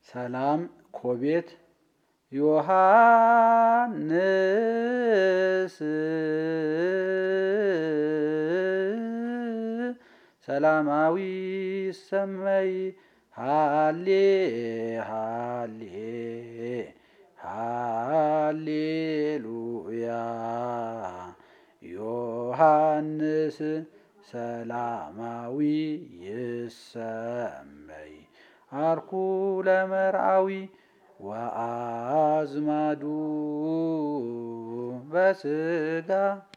ሰላም ኮቤት ዮሐንስ ሰላማዊ ሰመይ ሃሌ ሃሌ ሃሌሉያ ዮሐንስ ሰላማዊ ይሰመይ አርኩ ለመርአዊ ወአዝማዱ በስጋ